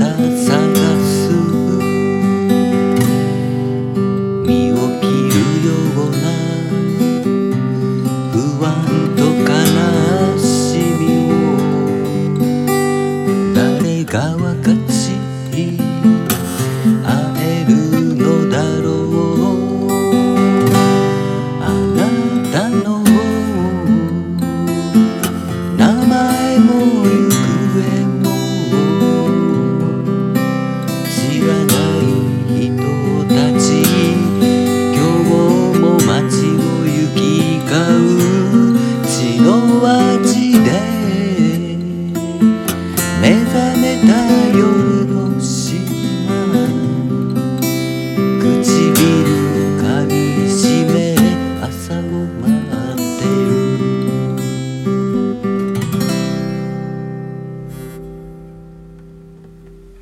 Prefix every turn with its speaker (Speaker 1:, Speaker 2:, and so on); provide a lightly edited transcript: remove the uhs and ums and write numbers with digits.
Speaker 1: 探す身を切るような不安と悲しみを誰が分かち合えるのだろう。あなたの名前も行方も知らない人たち、今日も街を行き交う血の味で目覚めた夜の島、唇噛みしめ朝を待つ